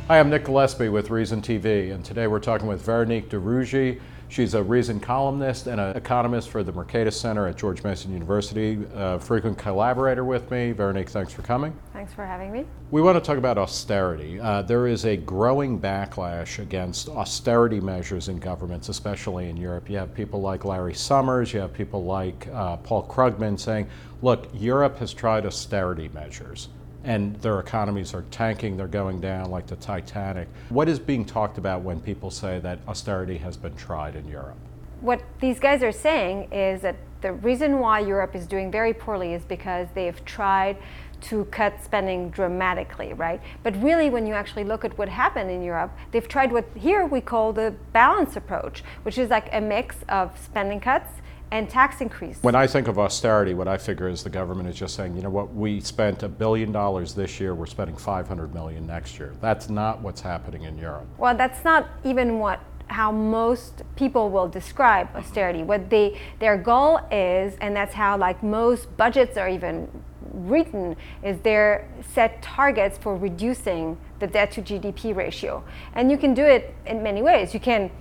Hi, I'm Nick Gillespie with Reason TV, and today we're talking with Veronique de Rougy. She's a Reason columnist and an economist for the Mercatus Center at George Mason University, a frequent collaborator with me. Veronique, thanks for coming. Thanks for having me. We want to talk about austerity. There is a growing backlash against austerity measures in governments, especially in Europe. You have people like Larry Summers, you have people like Paul Krugman saying, look, Europe has tried austerity measures, and their economies are tanking, they're going down like the Titanic. What is being talked about when people say that austerity has been tried in Europe? What these guys are saying is that the reason why Europe is doing very poorly is because they've tried to cut spending dramatically, right? But really, when you actually look at what happened in Europe, they've tried what here we call the balanced approach, which is like a mix of spending cuts and tax increase. When I think of austerity, what I figure is the government is just saying, you know what, we spent $1 billion this year, we're spending $500 million next year. That's not what's happening in Europe. Well, that's not even how most people will describe austerity. What their goal is, and that's how like most budgets are even written, is their set targets for reducing the debt to GDP ratio. And you can do it in many ways. You can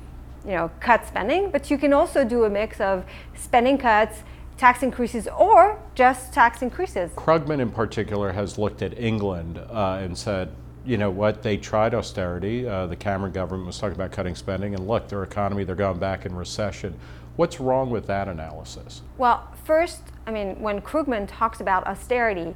cut spending, but you can also do a mix of spending cuts, tax increases, or just tax increases. Krugman in particular has looked at England and said, you know what, they tried austerity. The Cameron government was talking about cutting spending, and look, their economy, they're going back in recession. What's wrong with that analysis? Well, first, when Krugman talks about austerity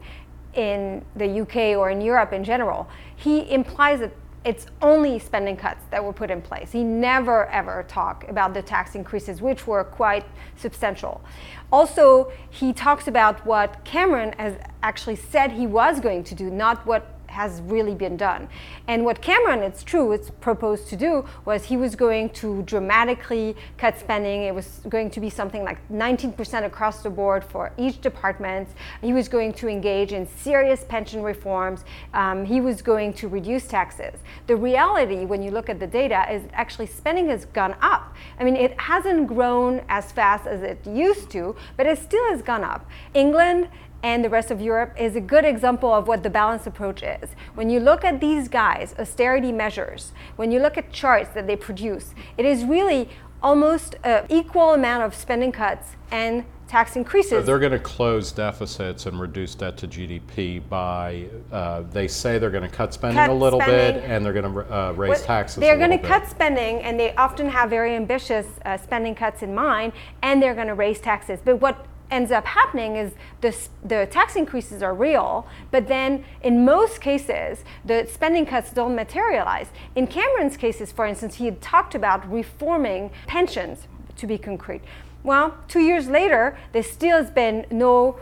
in the UK or in Europe in general, he implies that it's only spending cuts that were put in place. He never ever talked about the tax increases, which were quite substantial. Also, he talks about what Cameron has actually said he was going to do, not what has really been done. And what Cameron, it's true, it's proposed to do was he was going to dramatically cut spending. It was going to be something like 19% across the board for each department. He was going to engage in serious pension reforms. He was going to reduce taxes. The reality, when you look at the data, is actually spending has gone up. It hasn't grown as fast as it used to, but it still has gone up. England and the rest of Europe is a good example of what the balanced approach is. When you look at these guys' austerity measures, when you look at charts that they produce, it is really almost an equal amount of spending cuts and tax increases. So they're going to close deficits and reduce debt to GDP by, they say they're going to cut spending a little bit, and they're going to raise taxes a little bit. They're going to cut spending, and they often have very ambitious spending cuts in mind, and they're going to raise taxes. But what ends up happening is the tax increases are real, but then in most cases the spending cuts don't materialize. In Cameron's cases, for instance, he had talked about reforming pensions, to be concrete. Well, 2 years later, there still has been no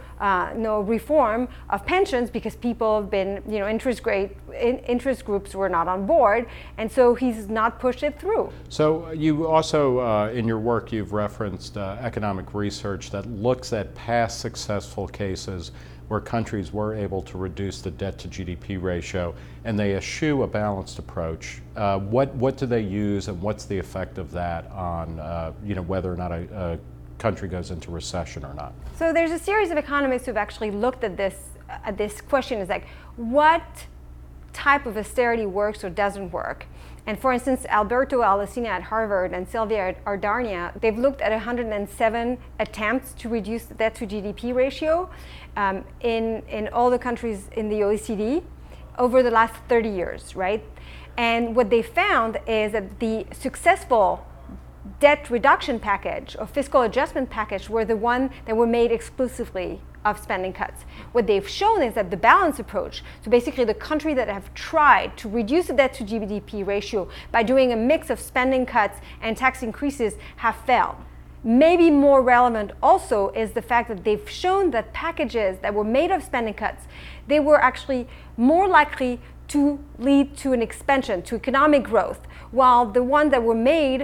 reform of pensions because people have been, interest groups were not on board, and so he's not pushed it through. So you also, in your work, you've referenced economic research that looks at past successful cases where countries were able to reduce the debt to GDP ratio, and they eschew a balanced approach. What do they use, and what's the effect of that on whether or not a country goes into recession or not? So there's a series of economists who've actually looked at this question is like, what type of austerity works or doesn't work? And for instance, Alberto Alesina at Harvard and Silvia Ardarnia, they've looked at 107 attempts to reduce the debt to GDP ratio in all the countries in the OECD over the last 30 years, right? And what they found is that the successful debt reduction package or fiscal adjustment package were the one that were made exclusively of spending cuts. What they've shown is that the balanced approach, so basically the country that have tried to reduce the debt to GDP ratio by doing a mix of spending cuts and tax increases, have failed. Maybe more relevant also is the fact that they've shown that packages that were made of spending cuts, they were actually more likely to lead to an expansion, to economic growth, while the ones that were made,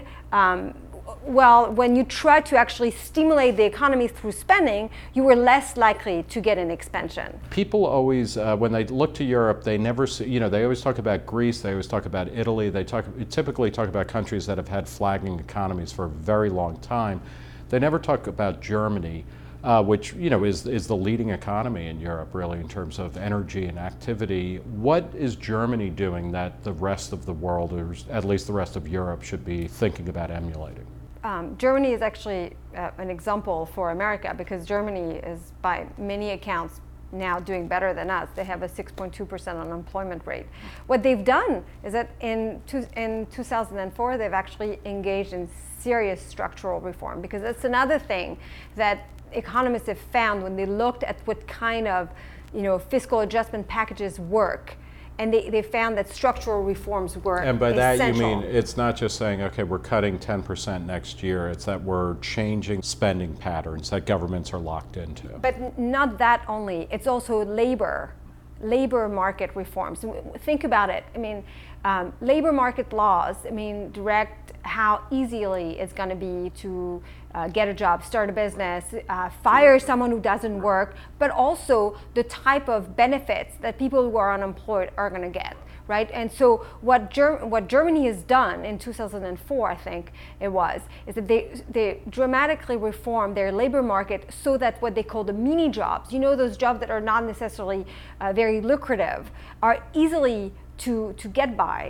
when you try to actually stimulate the economy through spending, you were less likely to get an expansion. People always, when they look to Europe, they never see, they always talk about Greece, they always talk about Italy, they typically talk about countries that have had flagging economies for a very long time. They never talk about Germany. which is the leading economy in Europe, really, in terms of energy and activity. What is Germany doing that the rest of the world, or at least the rest of Europe, should be thinking about emulating? Germany is actually an example for America, because Germany is, by many accounts, now doing better than us. They have a 6.2% unemployment rate. What they've done is that in 2004, they've actually engaged in serious structural reform, because that's another thing that economists have found when they looked at what kind of fiscal adjustment packages work. And they found that structural reforms were essential. And by that you mean it's not just saying, okay, we're cutting 10% next year, it's that we're changing spending patterns that governments are locked into. But not that only, it's also labor market reforms. Think about it. I mean, labor market laws, direct how easily it's going to be to get a job, start a business, fire someone who doesn't work, but also the type of benefits that people who are unemployed are going to get, right? And so what Germany has done in 2004, I think it was, is that they dramatically reformed their labor market so that what they call the mini jobs, those jobs that are not necessarily very lucrative, are easily to get by,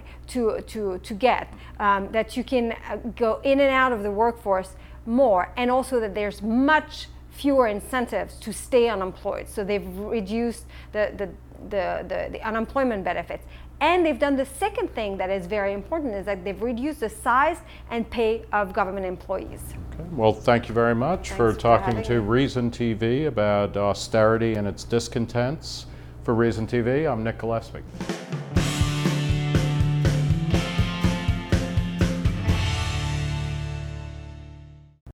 that you can go in and out of the workforce more, and also that there's much fewer incentives to stay unemployed. So they've reduced the unemployment benefits. And they've done the second thing that is very important, is that they've reduced the size and pay of government employees. Okay. Well, thank you very much for talking to Reason TV about austerity and its discontents. For Reason TV, I'm Nick Gillespie.